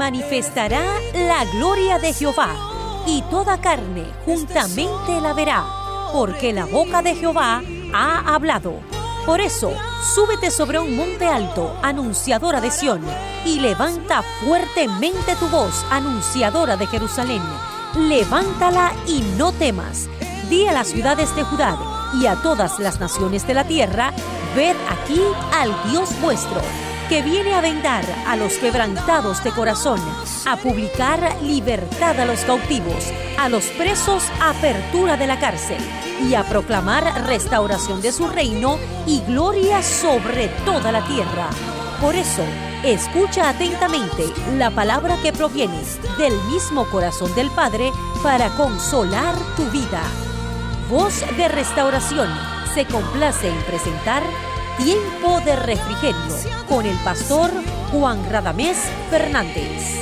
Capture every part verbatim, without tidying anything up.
manifestará la gloria de Jehová, y toda carne juntamente la verá, porque la boca de Jehová ha hablado. Por eso, súbete sobre un monte alto, anunciadora de Sión, y levanta fuertemente tu voz, anunciadora de Jerusalén. Levántala y no temas. Di a las ciudades de Judá y a todas las naciones de la tierra: ved aquí al Dios vuestro, que viene a vendar a los quebrantados de corazón, a publicar libertad a los cautivos, a los presos apertura de la cárcel, y a proclamar restauración de su reino y gloria sobre toda la tierra. Por eso, escucha atentamente la palabra que proviene del mismo corazón del Padre para consolar tu vida. Voz de Restauración se complace en presentar Tiempo de Refrigerio con el pastor Juan Radamés Fernández.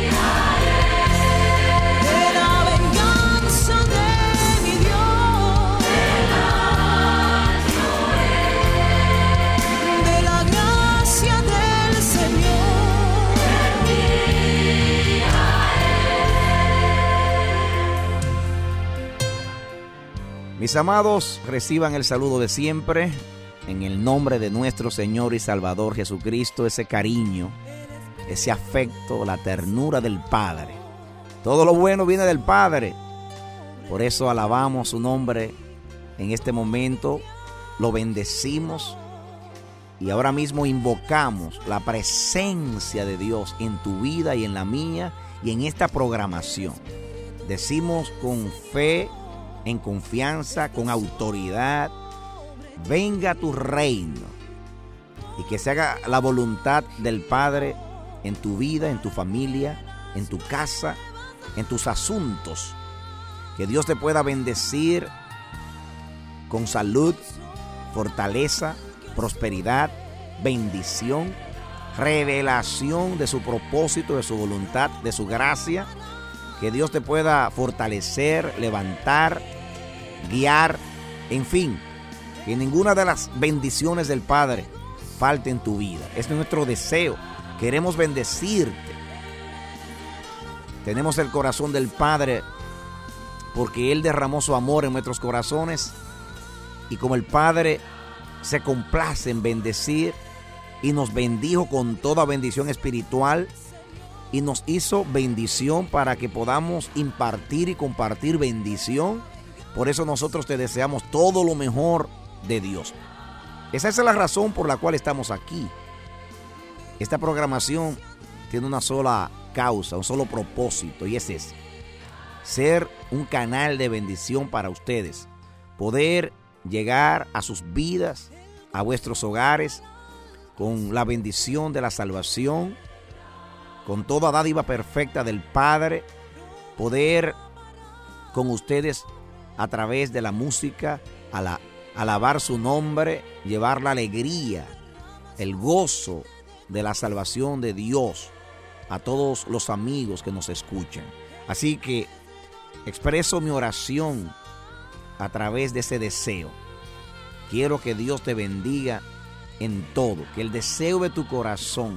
Mis amados, reciban el saludo de siempre, en el nombre de nuestro Señor y Salvador Jesucristo, ese cariño, ese afecto, la ternura del Padre. Todo lo bueno viene del Padre. Por eso alabamos su nombre en este momento, lo bendecimos y ahora mismo invocamos la presencia de Dios en tu vida y en la mía y en esta programación. Decimos con fe, en confianza, con autoridad: venga tu reino, y que se haga la voluntad del Padre en tu vida, en tu familia, en tu casa, en tus asuntos. Que Dios te pueda bendecir con salud, fortaleza, prosperidad, bendición, revelación de su propósito, de su voluntad, de su gracia. Que Dios te pueda fortalecer, levantar, guiar, en fin, que ninguna de las bendiciones del Padre falte en tu vida. Es nuestro deseo. Queremos bendecirte. Tenemos el corazón del Padre porque Él derramó su amor en nuestros corazones, y como el Padre se complace en bendecir y nos bendijo con toda bendición espiritual, y nos hizo bendición para que podamos impartir y compartir bendición. Por eso nosotros te deseamos todo lo mejor de Dios. Esa es la razón por la cual estamos aquí. Esta programación tiene una sola causa, un solo propósito, y es ese: ser un canal de bendición para ustedes, poder llegar a sus vidas, a vuestros hogares, con la bendición de la salvación, con toda dádiva perfecta del Padre, poder con ustedes a través de la música a la, alabar su nombre, llevar la alegría, el gozo de la salvación de Dios a todos los amigos que nos escuchan. Así que expreso mi oración a través de ese deseo. Quiero que Dios te bendiga en todo, que el deseo de tu corazón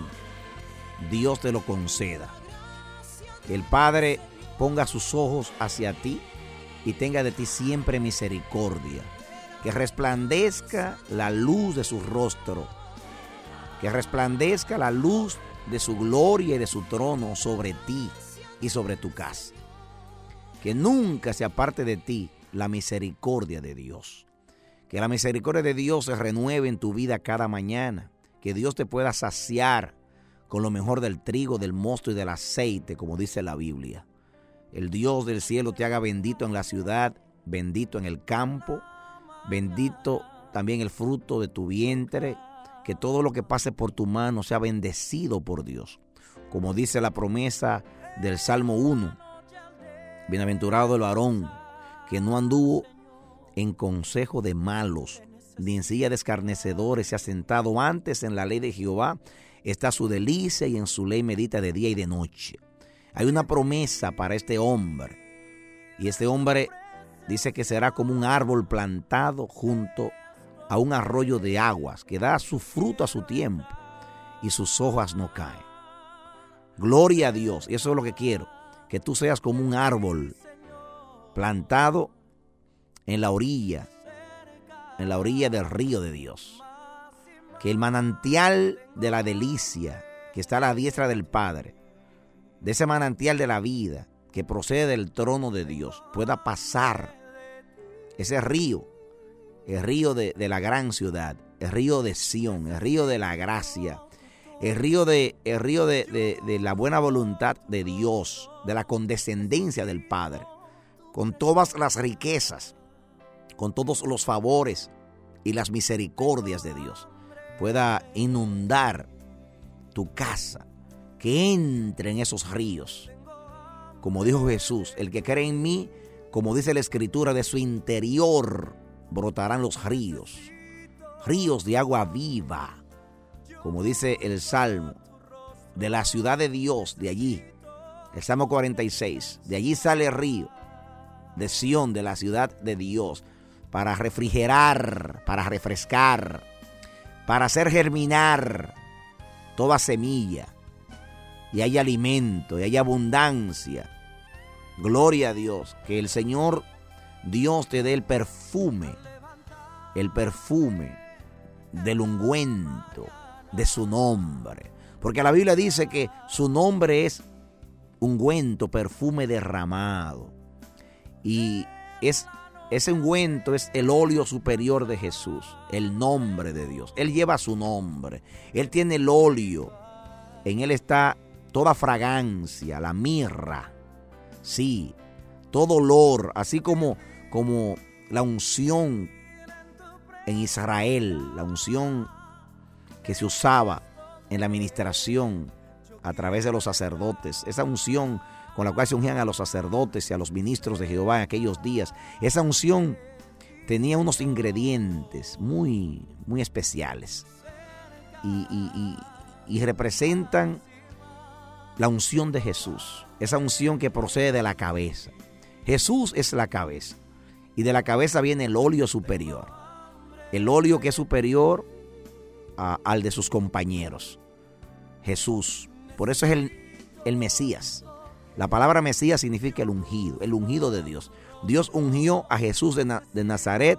Dios te lo conceda. Que el Padre ponga sus ojos hacia ti y tenga de ti siempre misericordia. Que resplandezca la luz de su rostro. Que resplandezca la luz de su gloria y de su trono sobre ti y sobre tu casa. Que nunca se aparte de ti la misericordia de Dios. Que la misericordia de Dios se renueve en tu vida cada mañana. Que Dios te pueda saciar con lo mejor del trigo, del mosto y del aceite, como dice la Biblia. El Dios del cielo te haga bendito en la ciudad, bendito en el campo, bendito también el fruto de tu vientre, que todo lo que pase por tu mano sea bendecido por Dios. Como dice la promesa del Salmo uno, bienaventurado el varón que no anduvo en consejo de malos, ni en silla de escarnecedores se ha sentado. Antes en la ley de Jehová está su delicia, y en su ley medita de día y de noche. Hay una promesa para este hombre, y este hombre dice que será como un árbol plantado junto a un arroyo de aguas, que da su fruto a su tiempo, y sus hojas no caen. Gloria a Dios. Y eso es lo que quiero, que tú seas como un árbol plantado en la orilla, en la orilla del río de Dios. Que el manantial de la delicia que está a la diestra del Padre, de ese manantial de la vida que procede del trono de Dios, pueda pasar ese río, el río de, de la gran ciudad, el río de Sión, el río de la gracia, el río, de, el río de, de, de la buena voluntad de Dios, de la condescendencia del Padre, con todas las riquezas, con todos los favores y las misericordias de Dios, pueda inundar tu casa, que entre en esos ríos. Como dijo Jesús, el que cree en mí, como dice la Escritura, de su interior brotarán los ríos, ríos de agua viva, como dice el Salmo, de la ciudad de Dios, de allí, el Salmo cuarenta y seis, de allí sale el río, de Sión, de la ciudad de Dios, para refrigerar, para refrescar, para hacer germinar toda semilla, y hay alimento, y hay abundancia. Gloria a Dios, que el Señor Dios te dé el perfume, el perfume del ungüento de su nombre. Porque la Biblia dice que su nombre es ungüento, perfume derramado. Y es, ese ungüento es el óleo superior de Jesús, el nombre de Dios. Él lleva su nombre, Él tiene el óleo, en Él está toda fragancia, la mirra, sí, todo olor, así como, como la unción en Israel, la unción que se usaba en la administración a través de los sacerdotes, esa unción con la cual se ungían a los sacerdotes y a los ministros de Jehová en aquellos días. Esa unción tenía unos ingredientes muy, muy especiales y, y, y, y representan la unción de Jesús, esa unción que procede de la cabeza. Jesús es la cabeza y de la cabeza viene el óleo superior, el óleo que es superior a, al de sus compañeros. Jesús, por eso es el, el Mesías. La palabra Mesías significa el ungido, el ungido de Dios. Dios ungió a Jesús de, Na- de Nazaret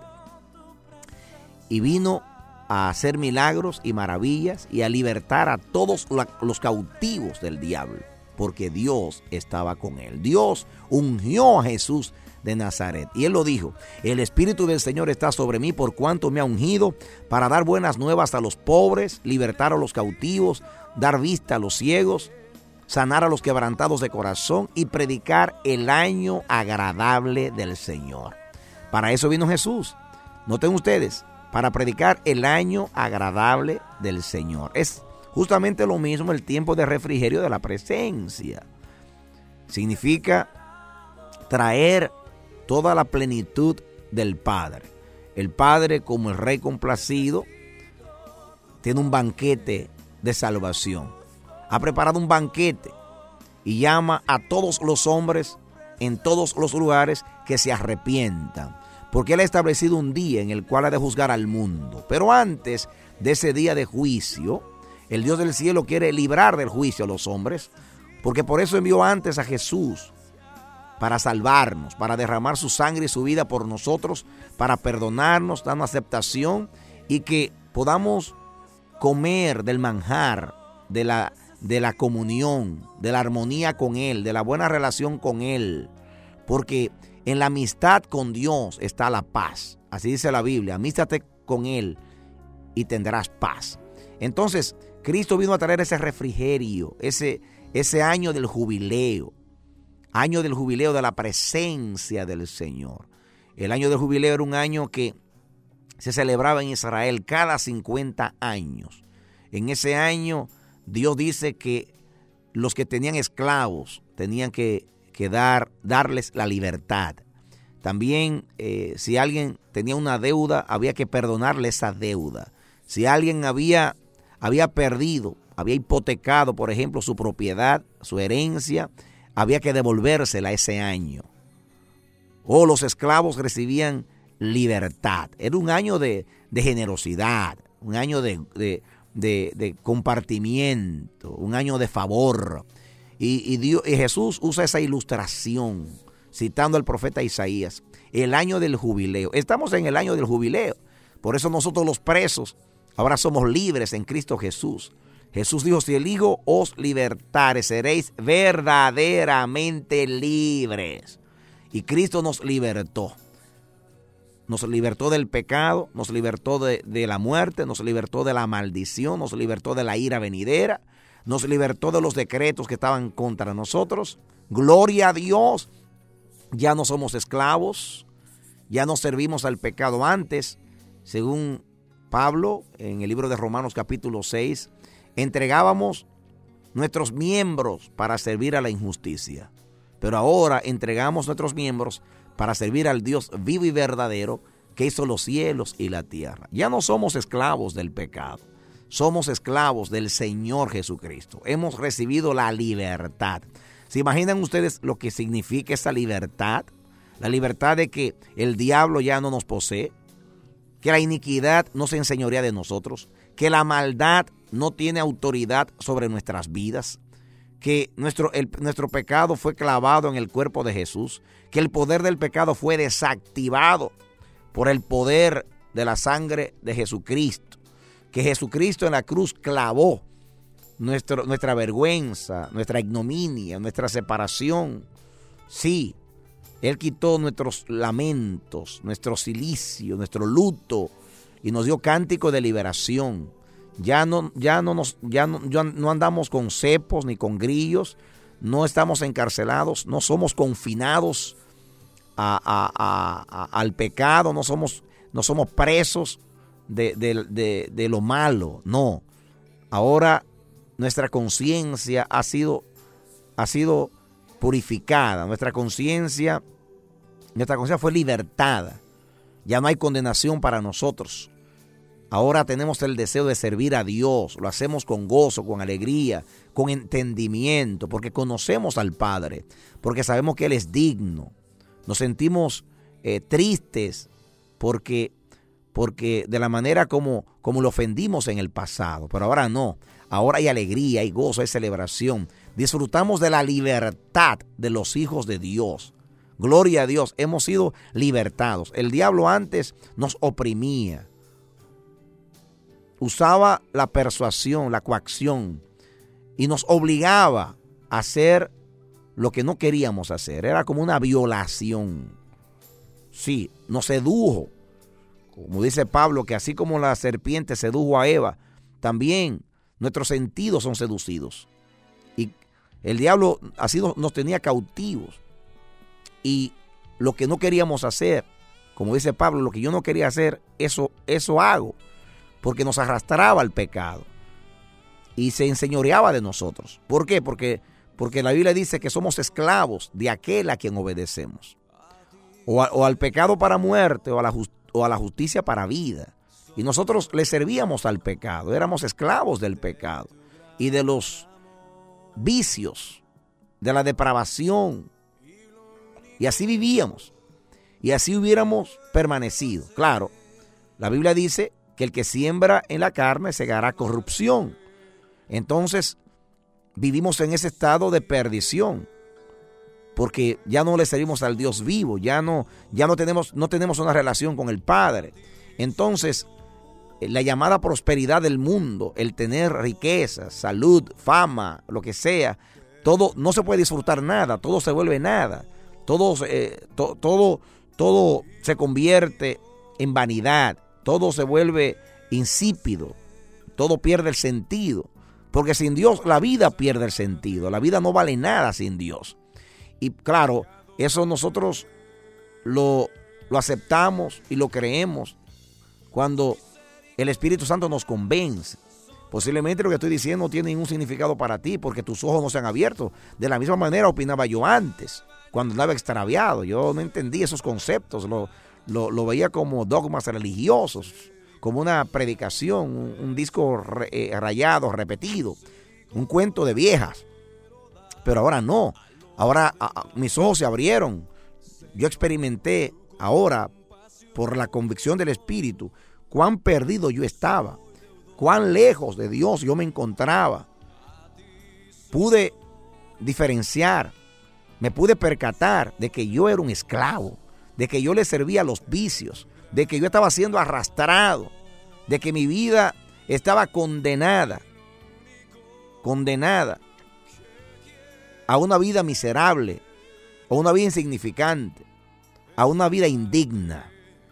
y vino a hacer milagros y maravillas y a libertar a todos la, los cautivos del diablo, porque Dios estaba con él. Dios ungió a Jesús de Nazaret y él lo dijo: el Espíritu del Señor está sobre mí por cuanto me ha ungido para dar buenas nuevas a los pobres, libertar a los cautivos, dar vista a los ciegos, sanar a los quebrantados de corazón y predicar el año agradable del Señor. Para eso vino Jesús. Noten ustedes, para predicar el año agradable del Señor. Es justamente lo mismo el tiempo de refrigerio de la presencia. Significa traer toda la plenitud del Padre. El Padre, como el Rey complacido, tiene un banquete de salvación. Ha preparado un banquete y llama a todos los hombres en todos los lugares que se arrepientan, porque Él ha establecido un día en el cual ha de juzgar al mundo. Pero antes de ese día de juicio, el Dios del cielo quiere librar del juicio a los hombres, porque por eso envió antes a Jesús, para salvarnos, para derramar su sangre y su vida por nosotros, para perdonarnos, darnos aceptación y que podamos comer del manjar, de la, de la comunión, de la armonía con Él, de la buena relación con Él, porque en la amistad con Dios está la paz. Así dice la Biblia: amístate con Él y tendrás paz. Entonces, Cristo vino a traer ese refrigerio, ese, ese año del jubileo, año del jubileo de la presencia del Señor. El año del jubileo era un año que se celebraba en Israel cada cincuenta años. En ese año, Dios dice que los que tenían esclavos tenían que, que dar, darles la libertad. También, eh, si alguien tenía una deuda, había que perdonarle esa deuda. Si alguien había, había perdido, había hipotecado, por ejemplo, su propiedad, su herencia, había que devolvérsela ese año. O los esclavos recibían libertad. Era un año de, de generosidad, un año de, de, de, de compartimiento, un año de favor. Y, y, Dios, y Jesús usa esa ilustración, citando al profeta Isaías, el año del jubileo. Estamos en el año del jubileo. Por eso nosotros los presos ahora somos libres en Cristo Jesús. Jesús dijo, si el Hijo os libertare, seréis verdaderamente libres. Y Cristo nos libertó. Nos libertó del pecado, nos libertó de, de la muerte, nos libertó de la maldición, nos libertó de la ira venidera, nos libertó de los decretos que estaban contra nosotros. Gloria a Dios. Ya no somos esclavos, ya no servimos al pecado antes. Según Pablo, en el libro de Romanos capítulo seis, entregábamos nuestros miembros para servir a la injusticia. Pero ahora entregamos nuestros miembros para servir al Dios vivo y verdadero que hizo los cielos y la tierra. Ya no somos esclavos del pecado, somos esclavos del Señor Jesucristo. Hemos recibido la libertad. ¿Se imaginan ustedes lo que significa esa libertad? La libertad de que el diablo ya no nos posee, que la iniquidad no se enseñorea de nosotros, que la maldad no tiene autoridad sobre nuestras vidas, que nuestro, el, nuestro pecado fue clavado en el cuerpo de Jesús, que el poder del pecado fue desactivado por el poder de la sangre de Jesucristo, que Jesucristo en la cruz clavó nuestro, nuestra vergüenza, nuestra ignominia, nuestra separación. Sí, Él quitó nuestros lamentos, nuestro cilicio, nuestro luto y nos dio cántico de liberación. Ya no, ya no nos, ya no, ya no andamos con cepos ni con grillos, no estamos encarcelados, no somos confinados a, a, a, a, al pecado, no somos, no somos presos de, de, de, de lo malo, no. Ahora nuestra conciencia ha sido, ha sido purificada, nuestra conciencia, nuestra conciencia fue libertada, ya no hay condenación para nosotros. Ahora tenemos el deseo de servir a Dios, lo hacemos con gozo, con alegría, con entendimiento, porque conocemos al Padre, porque sabemos que Él es digno. Nos sentimos eh, tristes porque, porque de la manera como, como lo ofendimos en el pasado, pero ahora no. Ahora hay alegría, hay gozo, hay celebración. Disfrutamos de la libertad de los hijos de Dios. Gloria a Dios, hemos sido libertados. El diablo antes nos oprimía. Usaba la persuasión, la coacción y nos obligaba a hacer lo que no queríamos hacer. Era como una violación. Sí, nos sedujo. Como dice Pablo, que así como la serpiente sedujo a Eva, también nuestros sentidos son seducidos. Y el diablo así nos tenía cautivos. Y lo que no queríamos hacer, como dice Pablo, lo que yo no quería hacer, eso, eso hago. Porque nos arrastraba al pecado y se enseñoreaba de nosotros. ¿Por qué? Porque, porque la Biblia dice que somos esclavos de aquel a quien obedecemos. O, a, o al pecado para muerte o a, la just, o a la justicia para vida. Y nosotros le servíamos al pecado, éramos esclavos del pecado y de los vicios, de la depravación. Y así vivíamos y así hubiéramos permanecido. Claro, la Biblia dice que el que siembra en la carne segará corrupción. Entonces, vivimos en ese estado de perdición, porque ya no le servimos al Dios vivo, ya no, ya no tenemos, no tenemos una relación con el Padre. Entonces, la llamada prosperidad del mundo, el tener riqueza, salud, fama, lo que sea, todo, no se puede disfrutar nada, todo se vuelve nada, todo, eh, to, todo, todo se convierte en vanidad. Todo se vuelve insípido, todo pierde el sentido, porque sin Dios la vida pierde el sentido, la vida no vale nada sin Dios. Y claro, eso nosotros lo, lo aceptamos y lo creemos cuando el Espíritu Santo nos convence. Posiblemente lo que estoy diciendo no tiene ningún significado para ti, porque tus ojos no se han abierto. De la misma manera opinaba yo antes, cuando andaba extraviado, yo no entendí esos conceptos, lo Lo, lo veía como dogmas religiosos, como una predicación, un, un disco re, eh, rayado, repetido, un cuento de viejas. Pero ahora no, ahora a, a, mis ojos se abrieron. Yo experimenté ahora, por la convicción del Espíritu, cuán perdido yo estaba, cuán lejos de Dios yo me encontraba. Pude diferenciar, me pude percatar de que yo era un esclavo, de que yo le servía a los vicios, de que yo estaba siendo arrastrado, de que mi vida estaba condenada, condenada a una vida miserable, a una vida insignificante, a una vida indigna.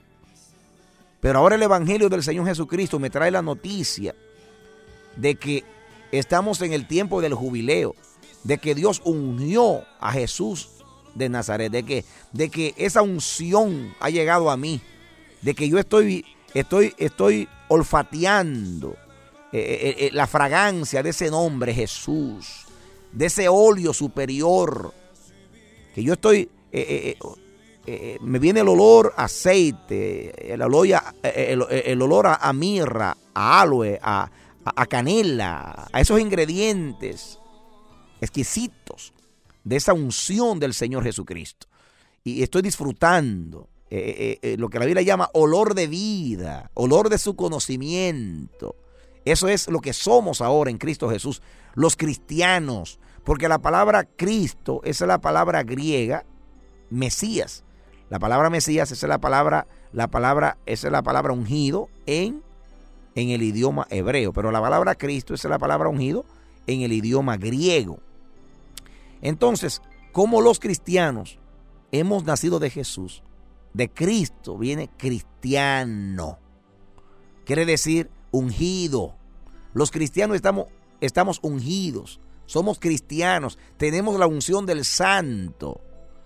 Pero ahora el Evangelio del Señor Jesucristo me trae la noticia de que estamos en el tiempo del jubileo, de que Dios ungió a Jesús de Nazaret, de que, de que esa unción ha llegado a mí, de que yo estoy, estoy, estoy olfateando eh, eh, la fragancia de ese nombre Jesús, de ese óleo superior, que yo estoy, eh, eh, eh, me viene el olor a aceite, el olor a, el, el olor a, a mirra, a aloe, a, a canela, a esos ingredientes exquisitos de esa unción del Señor Jesucristo. Y estoy disfrutando eh, eh, lo que la Biblia llama olor de vida, olor de su conocimiento. Eso es lo que somos ahora en Cristo Jesús, los cristianos, porque la palabra Cristo es la palabra griega Mesías. La palabra Mesías es la palabra, la palabra, esa es la palabra ungido en, en el idioma hebreo, pero la palabra Cristo es la palabra ungido en el idioma griego. Entonces, como los cristianos hemos nacido de Jesús, de Cristo viene cristiano. Quiere decir ungido. Los cristianos estamos, estamos ungidos. Somos cristianos. Tenemos la unción del Santo.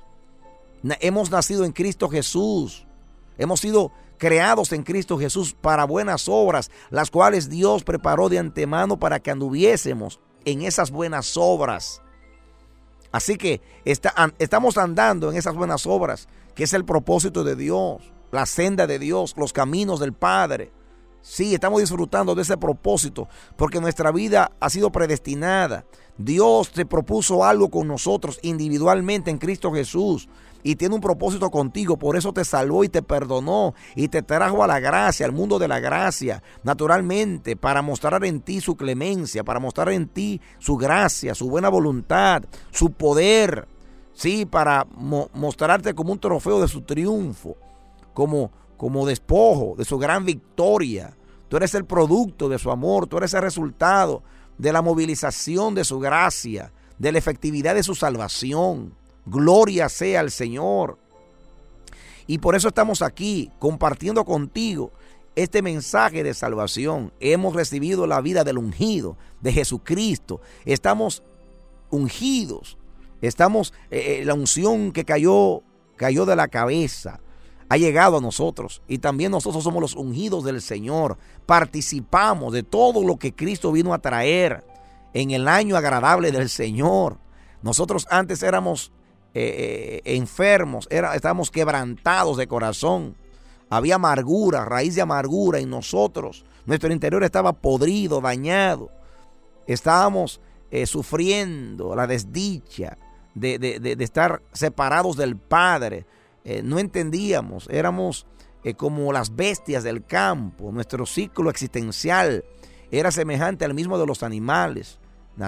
Hemos nacido en Cristo Jesús. Hemos sido creados en Cristo Jesús para buenas obras, las cuales Dios preparó de antemano para que anduviésemos en esas buenas obras. Así que está, estamos andando en esas buenas obras, que es el propósito de Dios, la senda de Dios, los caminos del Padre. Sí, estamos disfrutando de ese propósito, porque nuestra vida ha sido predestinada. Dios te propuso algo con nosotros individualmente en Cristo Jesús, y tiene un propósito contigo. Por eso te salvó y te perdonó y te trajo a la gracia, al mundo de la gracia, naturalmente, para mostrar en ti su clemencia, para mostrar en ti su gracia, su buena voluntad, su poder, sí, para mo- mostrarte como un trofeo de su triunfo, como, como despojo de su gran victoria. Tú eres el producto de su amor, tú eres el resultado de la movilización de su gracia, de la efectividad de su salvación. Gloria sea al Señor. Y por eso estamos aquí compartiendo contigo este mensaje de salvación. Hemos recibido la vida del ungido, de Jesucristo. Estamos ungidos. Estamos, eh, la unción que cayó, cayó de la cabeza, ha llegado a nosotros. Y también nosotros somos los ungidos del Señor. Participamos de todo lo que Cristo vino a traer en el año agradable del Señor. Nosotros antes éramos Eh, eh, enfermos, era, estábamos quebrantados de corazón, había amargura, raíz de amargura en nosotros, nuestro interior estaba podrido, dañado, estábamos eh, sufriendo la desdicha de, de, de, de estar separados del Padre, eh, no entendíamos, éramos eh, como las bestias del campo, nuestro ciclo existencial era semejante al mismo de los animales.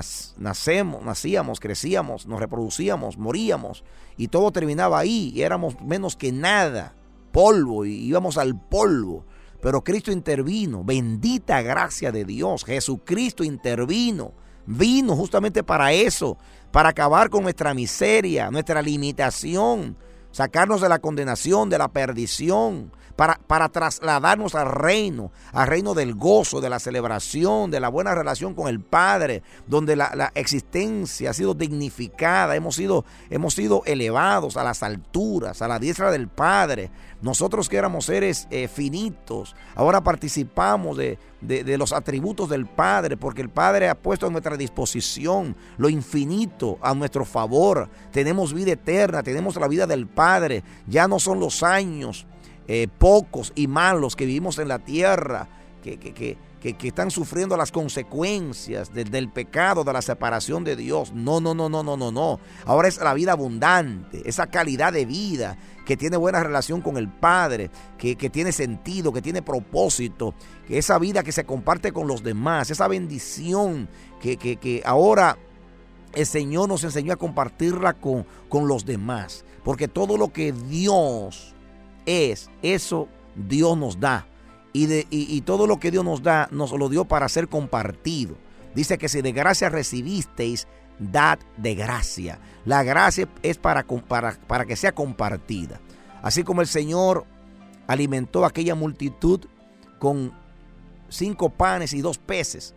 Nacemos, nacíamos, crecíamos, nos reproducíamos, moríamos y todo terminaba ahí y éramos menos que nada, polvo, y íbamos al polvo. Pero Cristo intervino, bendita gracia de Dios. Jesucristo intervino, vino justamente para eso, para acabar con nuestra miseria, nuestra limitación, sacarnos de la condenación, de la perdición, para, para trasladarnos al reino, al reino del gozo, de la celebración, de la buena relación con el Padre, donde la, la existencia ha sido dignificada, hemos sido, hemos sido elevados a las alturas, a la diestra del Padre. Nosotros que éramos seres eh, finitos, ahora participamos de, de, de los atributos del Padre, porque el Padre ha puesto a nuestra disposición lo infinito a nuestro favor. Tenemos vida eterna, tenemos la vida del Padre. Ya no son los años eh, pocos y malos que vivimos en la tierra, que, que, que, que, que están sufriendo las consecuencias de, del pecado, de la separación de Dios. No, no, no, no, no, no, no. Ahora es la vida abundante, esa calidad de vida que tiene buena relación con el Padre, que, que tiene sentido, que tiene propósito, que esa vida que se comparte con los demás, esa bendición que, que, que ahora el Señor nos enseñó a compartirla con, con los demás. Porque todo lo que Dios es, eso Dios nos da. Y, de, y, y todo lo que Dios nos da, nos lo dio para ser compartido. Dice que si de gracia recibisteis, dad de gracia. La gracia es para, para, para que sea compartida. Así como el Señor alimentó a aquella multitud con cinco panes y dos peces.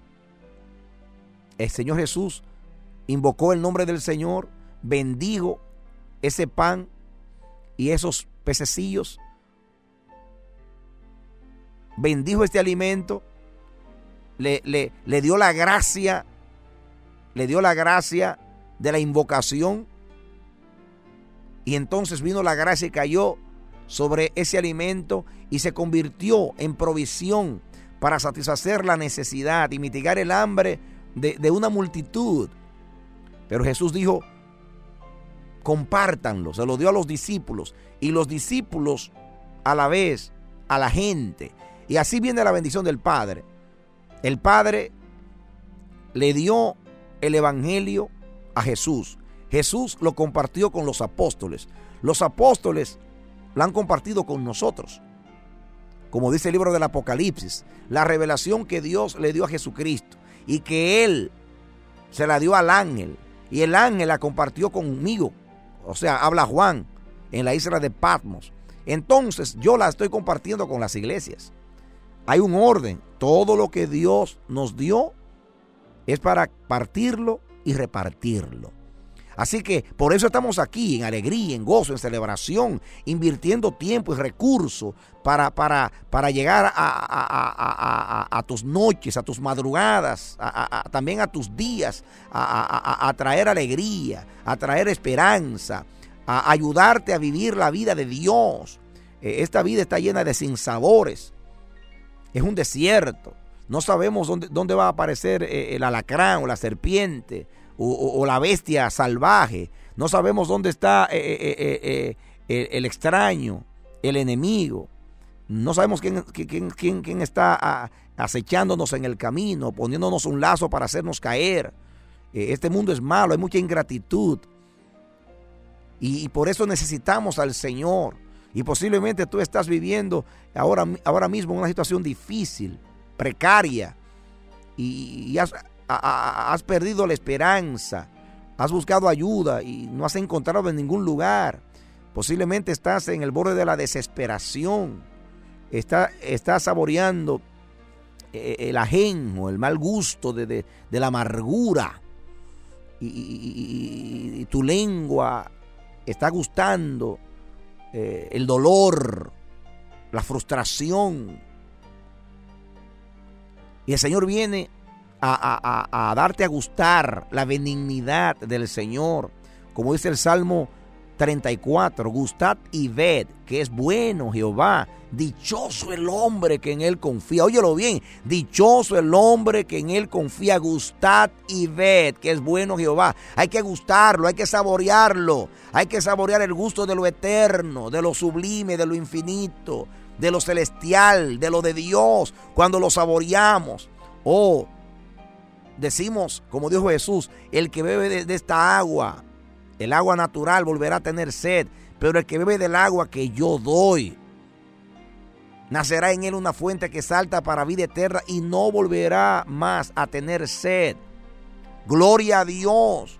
El Señor Jesús invocó el nombre del Señor, bendijo ese pan y esos pececillos, bendijo este alimento, le, le, le dio la gracia, le dio la gracia de la invocación, y entonces vino la gracia y cayó sobre ese alimento y se convirtió en provisión para satisfacer la necesidad y mitigar el hambre de, de una multitud. Pero Jesús dijo, compártanlo, se lo dio a los discípulos, y los discípulos a la vez a la gente. Y así viene la bendición del Padre. El Padre le dio el evangelio a Jesús. Jesús lo compartió con los apóstoles. Los apóstoles lo han compartido con nosotros. Como dice el libro del Apocalipsis, la revelación que Dios le dio a Jesucristo y que Él se la dio al ángel, y el ángel la compartió conmigo. O sea, habla Juan en la isla de Patmos. Entonces yo la estoy compartiendo con las iglesias. Hay un orden. Todo lo que Dios nos dio es para partirlo y repartirlo. Así que por eso estamos aquí en alegría, en gozo, en celebración, invirtiendo tiempo y recursos para, para, para llegar a, a, a, a, a tus noches, a tus madrugadas, a, a, a, también a tus días, a, a, a traer alegría, a traer esperanza, a ayudarte a vivir la vida de Dios. Esta vida está llena de sinsabores. Es un desierto. No sabemos dónde, dónde va a aparecer el alacrán o la serpiente o, o, o la bestia salvaje. No sabemos dónde está eh, eh, eh, eh, el extraño, el enemigo. No sabemos quién, quién, quién, quién está acechándonos en el camino, poniéndonos un lazo para hacernos caer. Este mundo es malo, hay mucha ingratitud. Y, y por eso necesitamos al Señor. Y posiblemente tú estás viviendo ahora, ahora mismo una situación difícil, precaria, y, y has, a, has perdido la esperanza, has buscado ayuda y no has encontrado en ningún lugar. Posiblemente estás en el borde de la desesperación, está, estás saboreando el ajenjo, el mal gusto de, de, de la amargura, y, y, y, y tu lengua está gustando Eh, el dolor, la frustración. Y el Señor viene a, a, a, a darte a gustar la benignidad del Señor. Como dice el Salmo treinta y cuatro, gustad y ved que es bueno Jehová. Dichoso el hombre que en Él confía. Óyelo bien, dichoso el hombre que en Él confía. Gustad y ved que es bueno Jehová. Hay que gustarlo, hay que saborearlo. Hay que saborear el gusto de lo eterno, de lo sublime, de lo infinito, de lo celestial, de lo de Dios. Cuando lo saboreamos, oh, decimos, como dijo Jesús, el que bebe de, de esta agua, el agua natural, volverá a tener sed, pero el que bebe del agua que yo doy, nacerá en él una fuente que salta para vida eterna y no volverá más a tener sed. Gloria a Dios.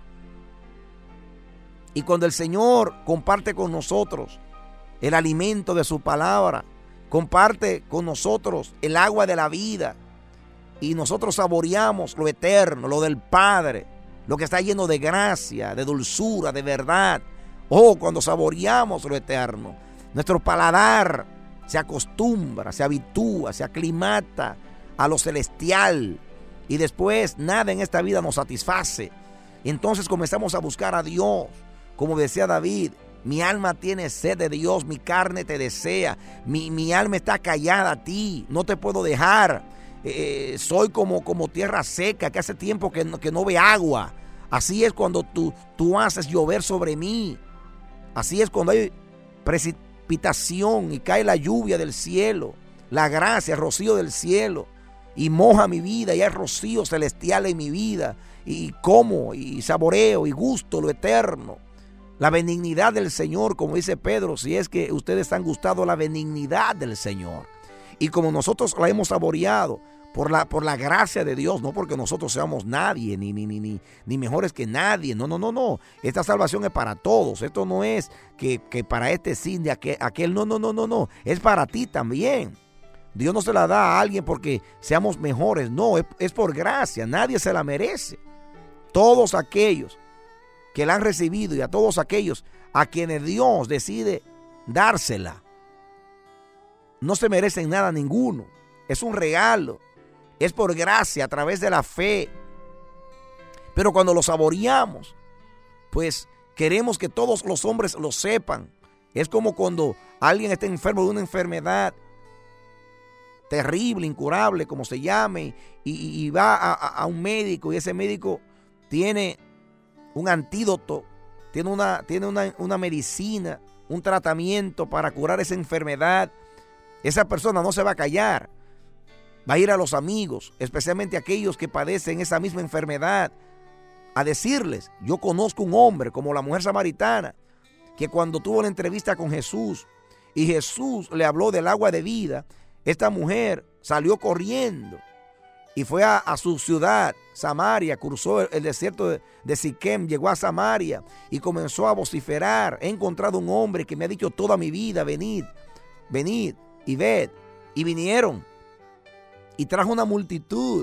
Y cuando el Señor comparte con nosotros el alimento de su palabra, comparte con nosotros el agua de la vida, y nosotros saboreamos lo eterno, lo del Padre, lo que está lleno de gracia, de dulzura, de verdad. Oh, cuando saboreamos lo eterno, nuestro paladar se acostumbra, se habitúa, se aclimata a lo celestial, y después nada en esta vida nos satisface. Entonces comenzamos a buscar a Dios. Como decía David, mi alma tiene sed de Dios, mi carne te desea, mi, mi alma está callada a ti, no te puedo dejar. Eh, soy como, como tierra seca que hace tiempo que no, que no ve agua. Así es cuando tú, tú haces llover sobre mí. Así es cuando hay precipitación y cae la lluvia del cielo, la gracia, el rocío del cielo. y moja mi vida, y hay rocío celestial en mi vida, y como y saboreo y gusto lo eterno. La benignidad del Señor, como dice Pedro, si es que ustedes han gustado la benignidad del Señor. Y como nosotros la hemos saboreado por la, por la gracia de Dios, no porque nosotros seamos nadie, ni, ni, ni, ni, ni mejores que nadie. No, no, no, no. Esta salvación es para todos. Esto no es que, que para este sí, de aquel, aquel. No, no, no, no, no. Es para ti también. Dios no se la da a alguien porque seamos mejores. No, es, es por gracia. Nadie se la merece. Todos aquellos que la han recibido y a todos aquellos a quienes Dios decide dársela, no se merecen nada ninguno. Es un regalo. Es por gracia a través de la fe. Pero cuando lo saboreamos, pues queremos que todos los hombres lo sepan. Es como cuando alguien está enfermo de una enfermedad terrible, incurable, como se llame, y, y va a, a un médico, y ese médico tiene un antídoto, tiene una, tiene una, una medicina, un tratamiento para curar esa enfermedad. Esa persona no se va a callar. Va a ir a los amigos, especialmente aquellos que padecen esa misma enfermedad, a decirles: yo conozco un hombre como la mujer samaritana, que cuando tuvo la entrevista con Jesús y Jesús le habló del agua de vida, esta mujer salió corriendo y fue a, a su ciudad, Samaria, cruzó el, el desierto de, de Siquem, llegó a Samaria y comenzó a vociferar: he encontrado un hombre que me ha dicho toda mi vida, venid, venid y ved. Y vinieron y trajo una multitud.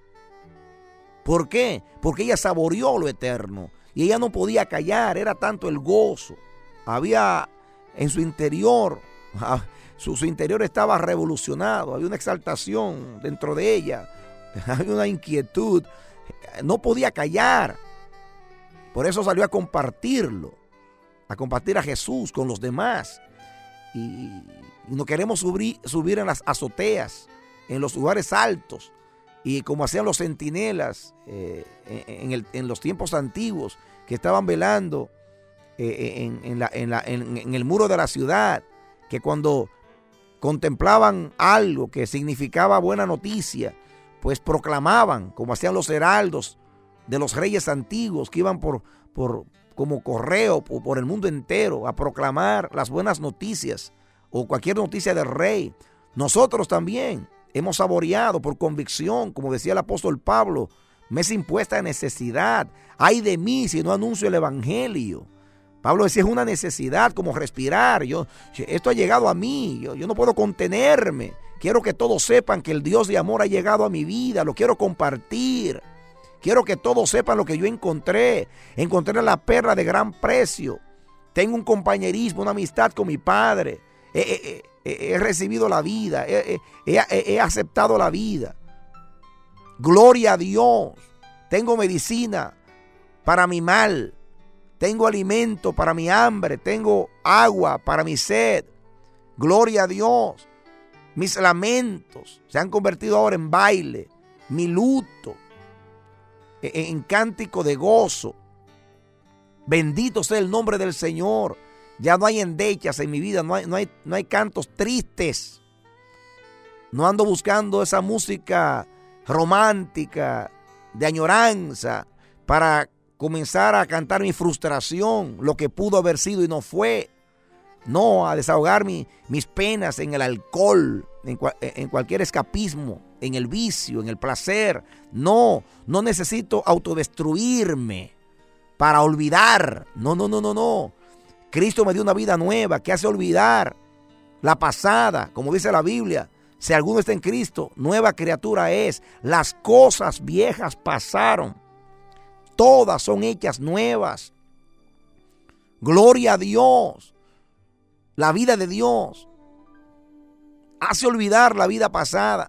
¿Por qué? Porque ella saboreó lo eterno y ella no podía callar. Era tanto el gozo. Había en su interior, su, su interior estaba revolucionado. Había una exaltación dentro de ella. Había una inquietud. No podía callar. Por eso salió a compartirlo, a compartir a Jesús con los demás. Y, y no queremos subir, subir en las azoteas, en los lugares altos, y como hacían los centinelas eh, en, el, en los tiempos antiguos, que estaban velando eh, en, en, la, en, la, en, en el muro de la ciudad, que cuando contemplaban algo que significaba buena noticia, pues proclamaban, como hacían los heraldos de los reyes antiguos, que iban por, por como correo por, por el mundo entero a proclamar las buenas noticias o cualquier noticia del rey. Nosotros también hemos saboreado por convicción, como decía el apóstol Pablo: me es impuesta necesidad, ay de mí si no anuncio el evangelio. Pablo decía: es una necesidad como respirar. Yo, esto ha llegado a mí, yo, yo no puedo contenerme. Quiero que todos sepan que el Dios de amor ha llegado a mi vida, lo quiero compartir. Quiero que todos sepan lo que yo encontré. Encontré la perla de gran precio. Tengo un compañerismo, una amistad con mi Padre. He, he, he, he recibido la vida. He, he, he, he aceptado la vida. Gloria a Dios. Tengo medicina para mi mal. Tengo alimento para mi hambre. Tengo agua para mi sed. Gloria a Dios. Mis lamentos se han convertido ahora en baile. Mi luto en cántico de gozo. Bendito sea el nombre del Señor. Ya no hay endechas en mi vida, no hay, no hay, no hay cantos tristes. No ando buscando esa música romántica de añoranza para comenzar a cantar mi frustración, lo que pudo haber sido y no fue. No, a desahogar mi, mis penas en el alcohol, en, en cualquier escapismo, en el vicio, en el placer. No, no necesito autodestruirme para olvidar. No, no, no, no, no. Cristo me dio una vida nueva que hace olvidar la pasada. Como dice la Biblia: si alguno está en Cristo, nueva criatura es. Las cosas viejas pasaron, todas son hechas nuevas. Gloria a Dios. La vida de Dios hace olvidar la vida pasada,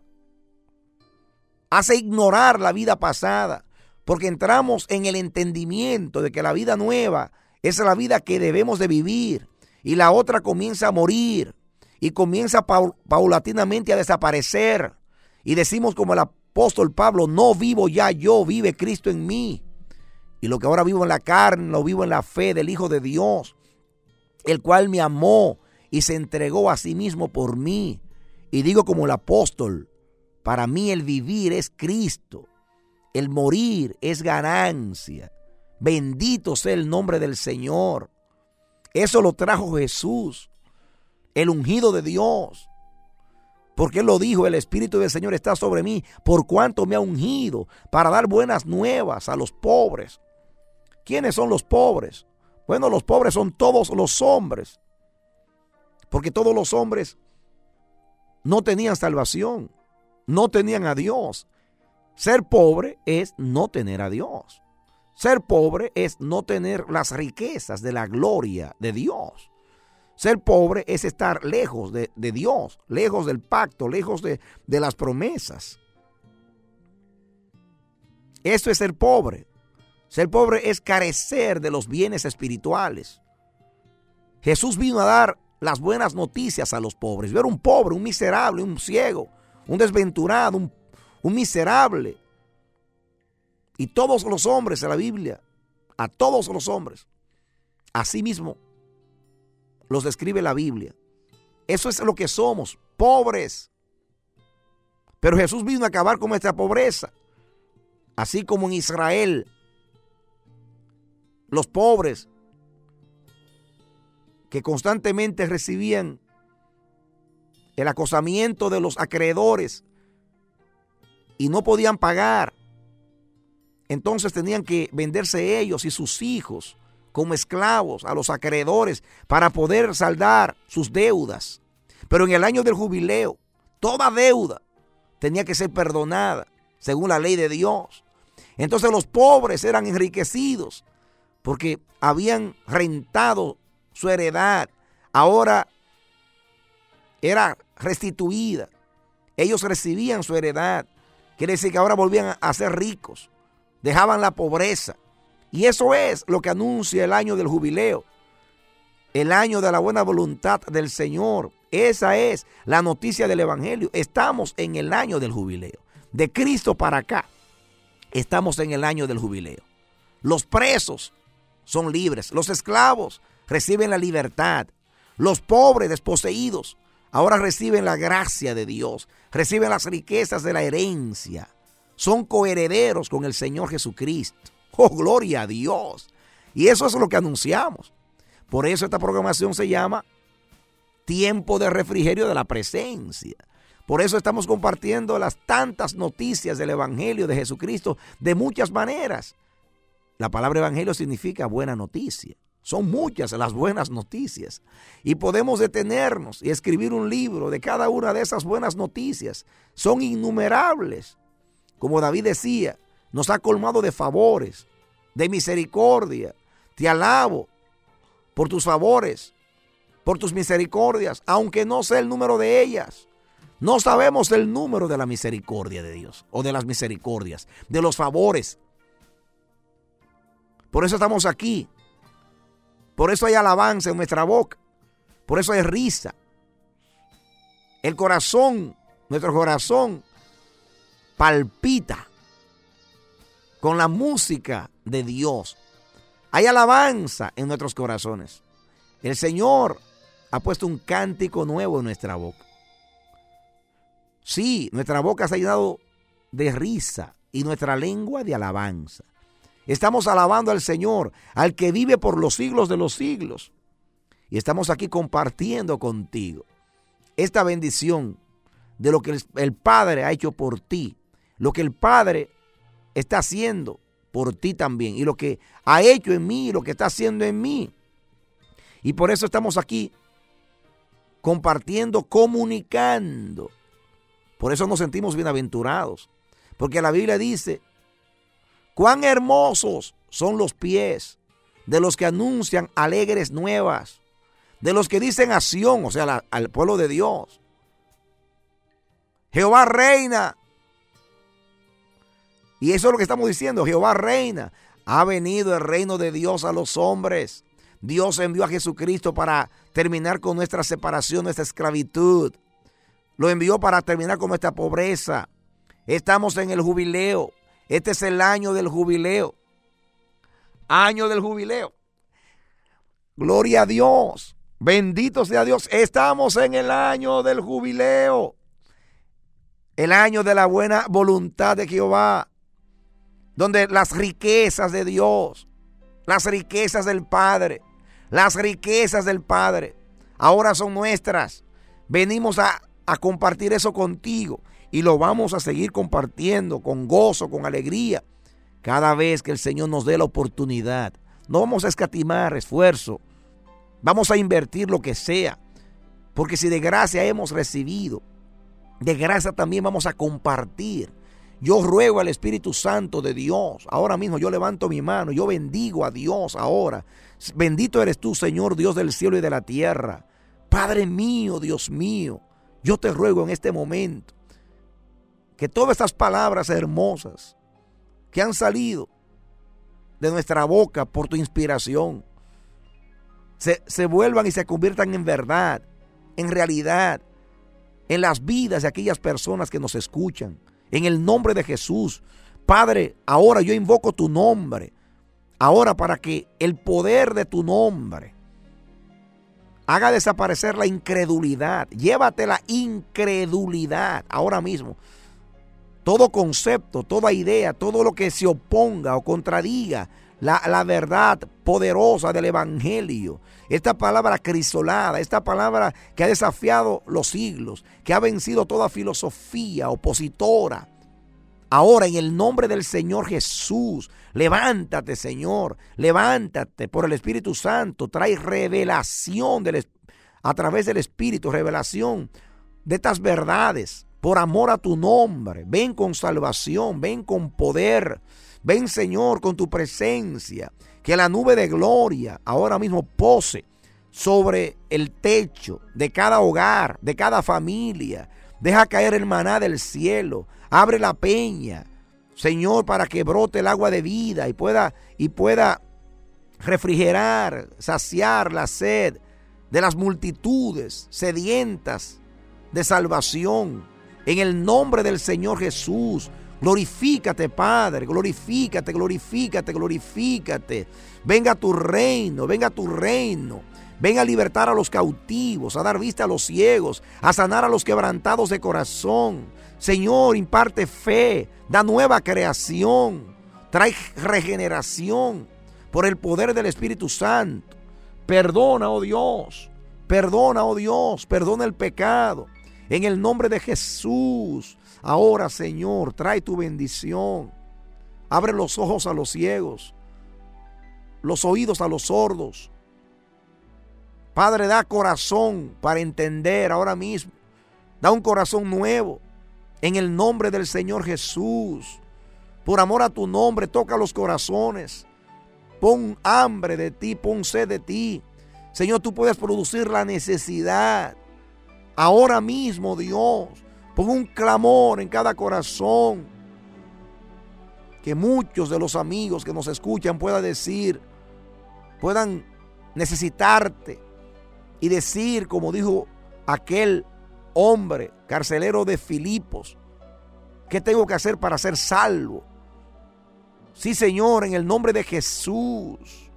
hace ignorar la vida pasada, porque entramos en el entendimiento de que la vida nueva es la vida que debemos de vivir, y la otra comienza a morir y comienza paul- paulatinamente a desaparecer, y decimos como el apóstol Pablo: no vivo ya yo, vive Cristo en mí, y lo que ahora vivo en la carne lo vivo en la fe del Hijo de Dios, el cual me amó y se entregó a sí mismo por mí. Y digo como el apóstol: Para mí el vivir es Cristo. El morir es ganancia. Bendito sea el nombre del Señor. Eso lo trajo Jesús, el ungido de Dios. Porque Él lo dijo, el Espíritu del Señor está sobre mí, por cuanto me ha ungido para dar buenas nuevas a los pobres. ¿Quiénes son los pobres? Bueno, los pobres son todos los hombres. Porque todos los hombres no tenían salvación, no tenían a Dios. Ser pobre es no tener a Dios. Ser pobre es no tener las riquezas de la gloria de Dios. Ser pobre es estar lejos de, de Dios, lejos del pacto, lejos de, de las promesas. Eso es ser pobre. Ser pobre es carecer de los bienes espirituales. Jesús vino a dar las buenas noticias a los pobres. Ver un pobre, un miserable, un ciego, un desventurado, un, un miserable. Y todos los hombres en la Biblia, a todos los hombres, así mismo los describe la Biblia. Eso es lo que somos, pobres. Pero Jesús vino a acabar con nuestra pobreza. Así como en Israel, los pobres que constantemente recibían el acosamiento de los acreedores y no podían pagar. Entonces tenían que venderse ellos y sus hijos como esclavos a los acreedores para poder saldar sus deudas. Pero en el año del jubileo, toda deuda tenía que ser perdonada según la ley de Dios. Entonces los pobres eran enriquecidos porque habían rentado su heredad. Ahora era restituida. Ellos recibían su heredad. Quiere decir que ahora volvían a ser ricos. Dejaban la pobreza. Y eso es lo que anuncia el año del jubileo. El año de la buena voluntad del Señor. Esa es la noticia del Evangelio. Estamos en el año del jubileo. De Cristo para acá, estamos en el año del jubileo. Los presos son libres. Los esclavos reciben la libertad. Los pobres desposeídos ahora reciben la gracia de Dios. Reciben las riquezas de la herencia. Son coherederos con el Señor Jesucristo. ¡Oh, gloria a Dios! Y eso es lo que anunciamos. Por eso esta programación se llama Tiempo de Refrigerio de la Presencia. Por eso estamos compartiendo las tantas noticias del Evangelio de Jesucristo de muchas maneras. La palabra evangelio significa buena noticia. Son muchas las buenas noticias. Y podemos detenernos y escribir un libro de cada una de esas buenas noticias. Son innumerables. Como David decía, nos ha colmado de favores, de misericordia. Te alabo por tus favores, por tus misericordias, aunque no sé el número de ellas. No sabemos el número de la misericordia de Dios o de las misericordias, de los favores. Por eso estamos aquí. Por eso hay alabanza en nuestra boca. Por eso hay risa. El corazón, nuestro corazón palpita con la música de Dios. Hay alabanza en nuestros corazones. El Señor ha puesto un cántico nuevo en nuestra boca. Sí, nuestra boca se ha llenado de risa y nuestra lengua de alabanza. Estamos alabando al Señor, al que vive por los siglos de los siglos. Y estamos aquí compartiendo contigo esta bendición de lo que el, el Padre ha hecho por ti. Lo que el Padre está haciendo por ti también. Y lo que ha hecho en mí, lo que está haciendo en mí. Y por eso estamos aquí compartiendo, comunicando. Por eso nos sentimos bienaventurados. Porque la Biblia dice, cuán hermosos son los pies de los que anuncian alegres nuevas, de los que dicen a Sión, o sea, la, al pueblo de Dios, Jehová reina. Y eso es lo que estamos diciendo, Jehová reina. Ha venido el reino de Dios a los hombres. Dios envió a Jesucristo para terminar con nuestra separación, nuestra esclavitud. Lo envió para terminar con nuestra pobreza. Estamos en el jubileo. Este es el año del jubileo. Año del jubileo. Gloria a Dios. Bendito sea Dios. Estamos en el año del jubileo. el año de la buena voluntad de Jehová, donde las riquezas de Dios, las riquezas del Padre, las riquezas del Padre, ahora son nuestras. Venimos a, a compartir eso contigo y lo vamos a seguir compartiendo con gozo, con alegría, cada vez que el Señor nos dé la oportunidad. No vamos a escatimar esfuerzo, vamos a invertir lo que sea, porque si de gracia hemos recibido, de gracia también vamos a compartir. Yo ruego al Espíritu Santo de Dios, ahora mismo yo levanto mi mano, yo bendigo a Dios ahora. Bendito eres tú, Señor, Dios del cielo y de la tierra. Padre mío, Dios mío, yo te ruego en este momento que todas estas palabras hermosas que han salido de nuestra boca por tu inspiración se, se vuelvan y se conviertan en verdad, en realidad, en las vidas de aquellas personas que nos escuchan. En el nombre de Jesús, Padre, ahora yo invoco tu nombre, ahora para que el poder de tu nombre haga desaparecer la incredulidad. Llévate la incredulidad ahora mismo. Todo concepto, toda idea, todo lo que se oponga o contradiga la, la verdad poderosa del Evangelio. Esta palabra crisolada, esta palabra que ha desafiado los siglos, que ha vencido toda filosofía opositora. Ahora, en el nombre del Señor Jesús, levántate, Señor, levántate por el Espíritu Santo. Trae revelación del, a través del Espíritu, revelación de estas verdades. Por amor a tu nombre, ven con salvación, ven con poder, ven, Señor, con tu presencia, que la nube de gloria ahora mismo pose sobre el techo de cada hogar, de cada familia. Deja caer el maná del cielo, abre la peña, Señor, para que brote el agua de vida y pueda, y pueda refrigerar, saciar la sed de las multitudes sedientas de salvación. En el nombre del Señor Jesús, glorifícate, Padre, glorifícate, glorifícate, glorifícate. Venga tu reino, venga tu reino. Venga a libertar a los cautivos, a dar vista a los ciegos, a sanar a los quebrantados de corazón. Señor, imparte fe, da nueva creación, trae regeneración por el poder del Espíritu Santo. Perdona, oh Dios, perdona, oh Dios, perdona el pecado. En el nombre de Jesús, ahora, Señor, trae tu bendición. Abre los ojos a los ciegos, los oídos a los sordos. Padre, da corazón para entender ahora mismo. Da un corazón nuevo. En el nombre del Señor Jesús. Por amor a tu nombre, toca los corazones. Pon hambre de ti, pon sed de ti. Señor, tú puedes producir la necesidad. Ahora mismo, Dios, pon un clamor en cada corazón. Que muchos de los amigos que nos escuchan puedan decir, puedan necesitarte y decir, como dijo aquel hombre carcelero de Filipos, ¿qué tengo que hacer para ser salvo? Sí, Señor, en el nombre de Jesús.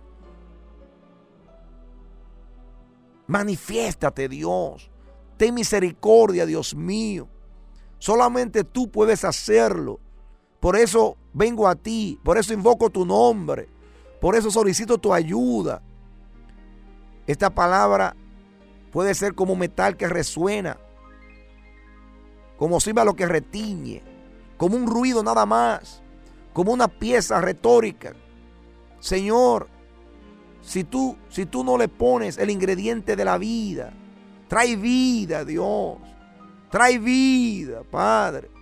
Manifiéstate, Dios. Ten misericordia, Dios mío. Solamente tú puedes hacerlo. Por eso vengo a ti. Por eso invoco tu nombre. Por eso solicito tu ayuda. Esta palabra puede ser como metal que resuena, como címbalo que retiñe, como un ruido nada más, como una pieza retórica. Señor, si tú, si tú no le pones el ingrediente de la vida, trae vida, Dios. Trae vida, Padre.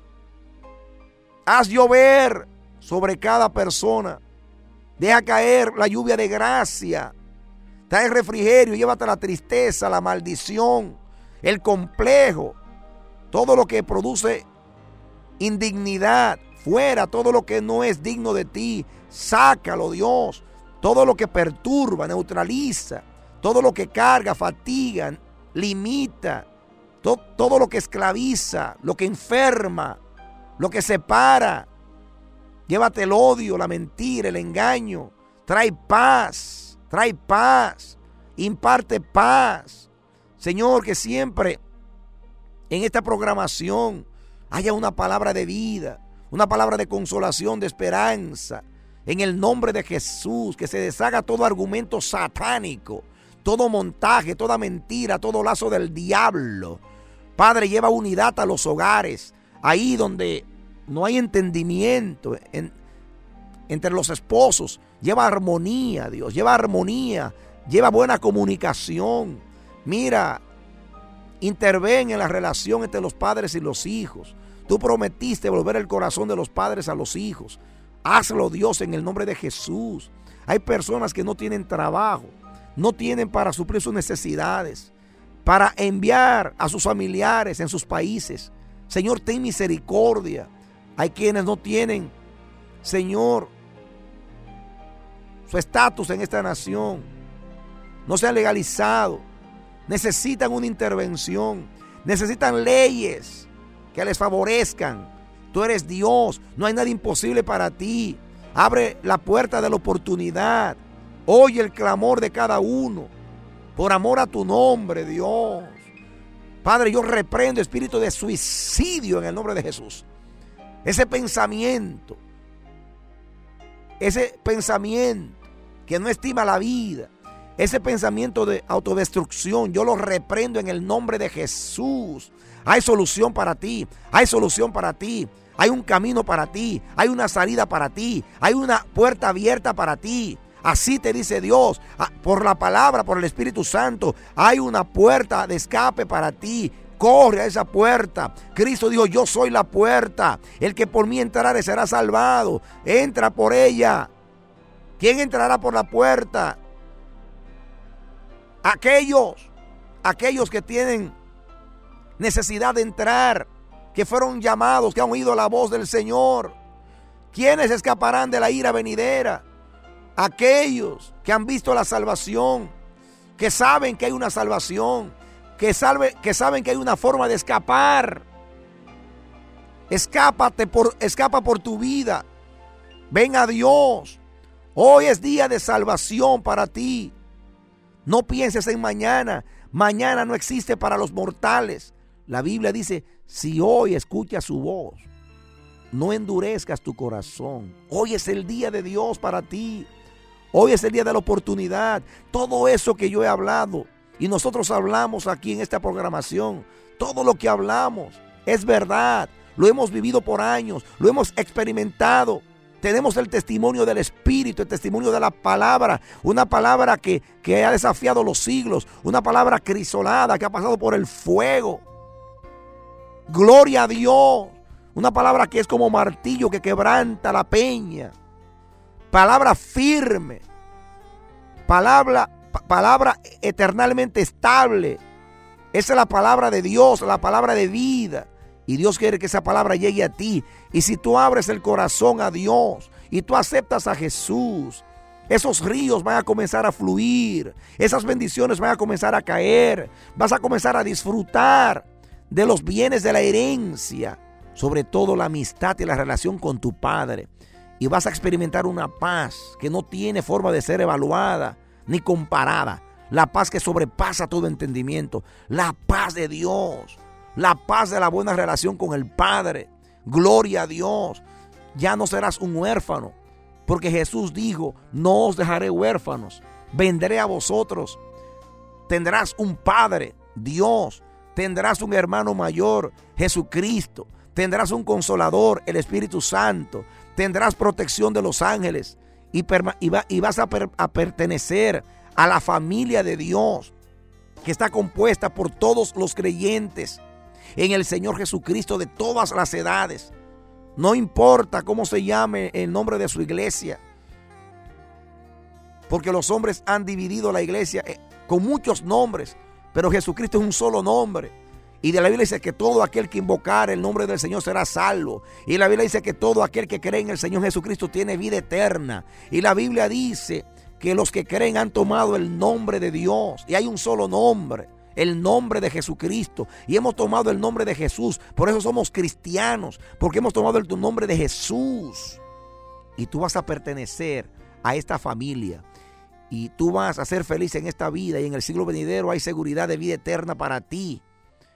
Haz llover sobre cada persona. Deja caer la lluvia de gracia. Trae refrigerio, llévate la tristeza, la maldición, el complejo, todo lo que produce indignidad, fuera, todo lo que no es digno de ti, sácalo, Dios. Todo lo que perturba, neutraliza, todo lo que carga, fatiga, limita, to, todo lo que esclaviza, lo que enferma, lo que separa. Llévate el odio, la mentira, el engaño. Trae paz, trae paz, imparte paz. Señor, que siempre en esta programación haya una palabra de vida, una palabra de consolación, de esperanza. En el nombre de Jesús, que se deshaga todo argumento satánico, todo montaje, toda mentira, todo lazo del diablo. Padre, lleva unidad a los hogares, ahí donde no hay entendimiento en, entre los esposos. Lleva armonía, Dios, lleva armonía, lleva buena comunicación. Mira, interven en la relación entre los padres y los hijos. Tú prometiste volver el corazón de los padres a los hijos. Hazlo, Dios, en el nombre de Jesús. Hay personas que no tienen trabajo, no tienen para suplir sus necesidades, para enviar a sus familiares en sus países. Señor, ten misericordia. Hay quienes no tienen, Señor, su estatus en esta nación. No se han legalizado. Necesitan una intervención. Necesitan leyes que les favorezcan. Tú eres Dios. No hay nada imposible para ti. Abre la puerta de la oportunidad. Oye el clamor de cada uno. Por amor a tu nombre, Dios. Padre, yo reprendo espíritu de suicidio en el nombre de Jesús. Ese pensamiento, ese pensamiento que no estima la vida, ese pensamiento de autodestrucción, yo lo reprendo en el nombre de Jesús. Hay solución para ti, hay solución para ti, hay un camino para ti, hay una salida para ti, hay una puerta abierta para ti. Así te dice Dios, por la palabra, por el Espíritu Santo, hay una puerta de escape para ti. Corre a esa puerta. Cristo dijo, yo soy la puerta. El que por mí entrare será salvado. Entra por ella. ¿Quién entrará por la puerta? Aquellos, aquellos que tienen necesidad de entrar, que fueron llamados, que han oído la voz del Señor. ¿Quiénes escaparán de la ira venidera? Aquellos que han visto la salvación, que saben que hay una salvación, que, salve, que saben que hay una forma de escapar. Escápate por, escapa por tu vida. Ven a Dios. Hoy es día de salvación para ti. No pienses en mañana. Mañana no existe para los mortales. La Biblia dice, si hoy escuchas su voz, no endurezcas tu corazón. Hoy es el día de Dios para ti. Hoy es el día de la oportunidad. Todo eso que yo he hablado y nosotros hablamos aquí en esta programación, todo lo que hablamos es verdad. Lo hemos vivido por años, lo hemos experimentado. Tenemos el testimonio del Espíritu, el testimonio de la palabra, una palabra que, que ha desafiado los siglos, una palabra crisolada que ha pasado por el fuego. Gloria a Dios, una palabra que es como martillo que quebranta la peña. Palabra firme, palabra, palabra eternamente estable. Esa es la palabra de Dios, la palabra de vida. Y Dios quiere que esa palabra llegue a ti. Y si tú abres el corazón a Dios y tú aceptas a Jesús, esos ríos van a comenzar a fluir. Esas bendiciones van a comenzar a caer. Vas a comenzar a disfrutar de los bienes de la herencia. Sobre todo la amistad y la relación con tu Padre. Y vas a experimentar una paz que no tiene forma de ser evaluada ni comparada. La paz que sobrepasa todo entendimiento. La paz de Dios. La paz de la buena relación con el Padre. Gloria a Dios. Ya no serás un huérfano. Porque Jesús dijo, no os dejaré huérfanos. Vendré a vosotros. Tendrás un Padre, Dios. Tendrás un hermano mayor, Jesucristo. Tendrás un consolador, el Espíritu Santo. Tendrás protección de los ángeles y, perma- y, va- y vas a, per- a pertenecer a la familia de Dios, que está compuesta por todos los creyentes en el Señor Jesucristo de todas las edades. No importa cómo se llame el nombre de su iglesia, porque los hombres han dividido la iglesia con muchos nombres, pero Jesucristo es un solo nombre. Y de la Biblia dice que todo aquel que invocar el nombre del Señor será salvo. Y la Biblia dice que todo aquel que cree en el Señor Jesucristo tiene vida eterna. Y la Biblia dice que los que creen han tomado el nombre de Dios. Y hay un solo nombre, el nombre de Jesucristo. Y hemos tomado el nombre de Jesús. Por eso somos cristianos, porque hemos tomado el nombre de Jesús. Y tú vas a pertenecer a esta familia. Y tú vas a ser feliz en esta vida. Y en el siglo venidero hay seguridad de vida eterna para ti.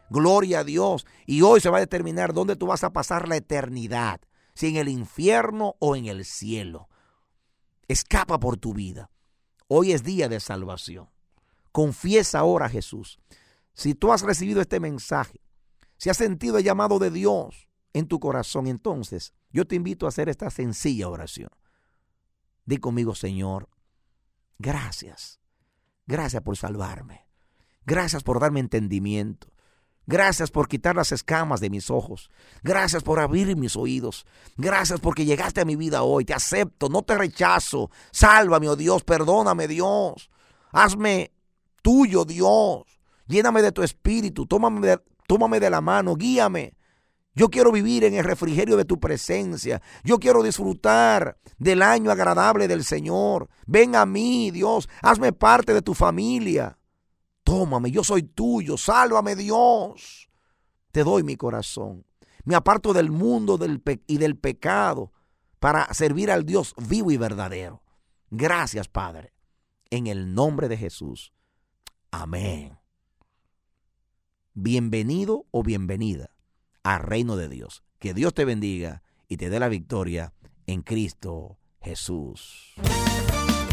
Gloria a Dios. Y hoy se va a determinar dónde tú vas a pasar la eternidad. Si en el infierno o en el cielo. Escapa por tu vida. Hoy es día de salvación. Confiesa ahora a Jesús. Si tú has recibido este mensaje, si has sentido el llamado de Dios en tu corazón, entonces yo te invito a hacer esta sencilla oración. Di conmigo: Señor, gracias. Gracias por salvarme. Gracias por darme entendimiento. Gracias por quitar las escamas de mis ojos. Gracias por abrir mis oídos. Gracias porque llegaste a mi vida hoy. Te acepto, no te rechazo. Sálvame, oh Dios, perdóname, Dios. Hazme tuyo, Dios. Lléname de tu espíritu. Tómame de, tómame de la mano, guíame. Yo quiero vivir en el refrigerio de tu presencia. Yo quiero disfrutar del año agradable del Señor. Ven a mí, Dios. Hazme parte de tu familia. Tómame, yo soy tuyo. Sálvame, Dios. Te doy mi corazón. Me aparto del mundo del pe- y del pecado para servir al Dios vivo y verdadero. Gracias, Padre. En el nombre de Jesús. Amén. Bienvenido o bienvenida al reino de Dios. Que Dios te bendiga y te dé la victoria en Cristo Jesús.